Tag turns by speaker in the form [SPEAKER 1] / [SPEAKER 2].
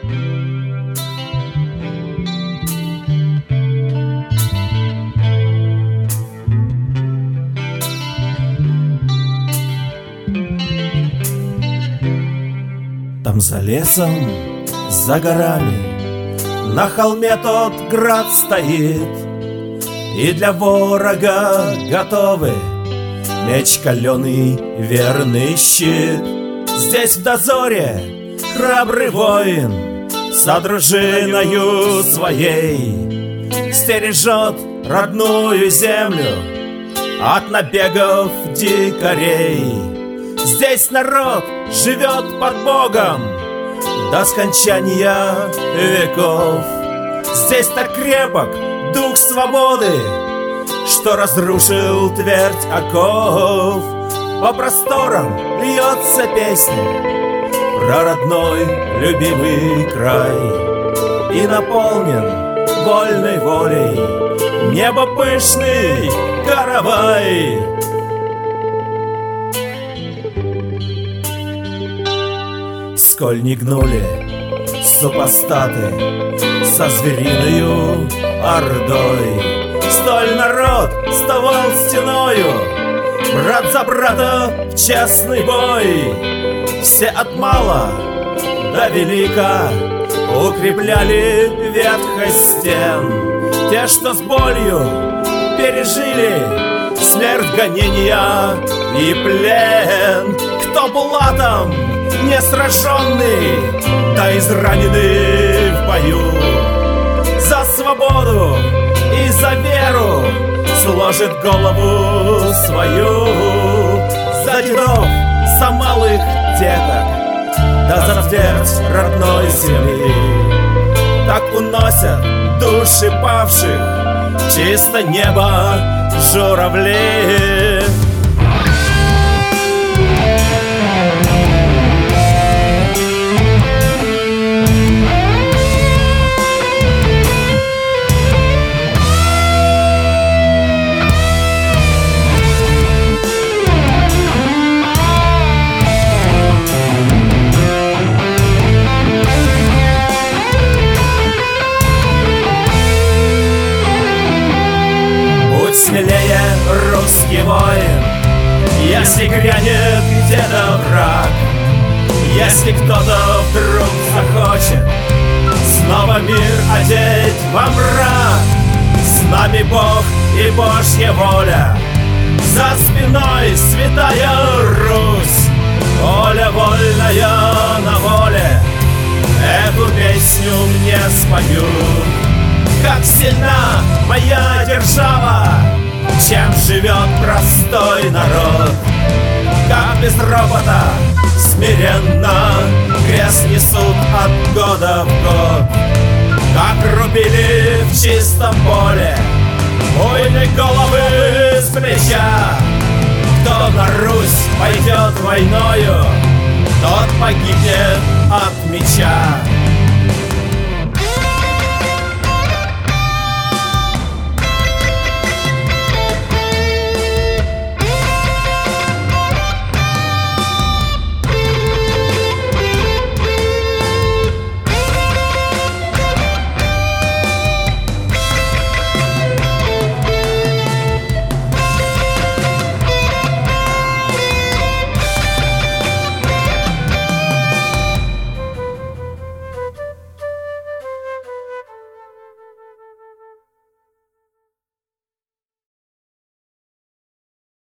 [SPEAKER 1] Там за лесом, за горами, на холме тот град стоит, и для ворога готовы меч каленый, верный щит. Здесь в дозоре храбрый воин со дружиною своей стережет родную землю от набегов дикарей. Здесь народ живет под Богом до скончания веков. Здесь так крепок дух свободы, что разрушил твердь оков. По просторам льется песня про родной любимый край, и наполнен вольной волей небо пышный каравай. Сколь не гнули супостаты со звериною ордой, столь народ вставал стеною, брат за брата в честный бой. Все от мала до велика укрепляли ветхость стен. Те, что с болью пережили смерть, гонения и плен. Кто булатом не сраженный, да израненный в бою, за свободу и за веру сложит голову свою. За дедов, за малых деток, да за твердь родной земли. Так уносят души павших чисто небо журавли. Смелее, русский воин, если грянет где-то враг, если кто-то вдруг захочет снова мир одеть во мрак. С нами Бог и Божья воля, за спиной святая Русь. Воля вольная на воле, эту песню мне споют. Как сильна моя держава, чем живет простой народ. Как без ропота смиренно крест несут от года в год. Как рубили в чистом поле буйные головы с плеча. Кто на Русь пойдет войною, тот погибнет от меча.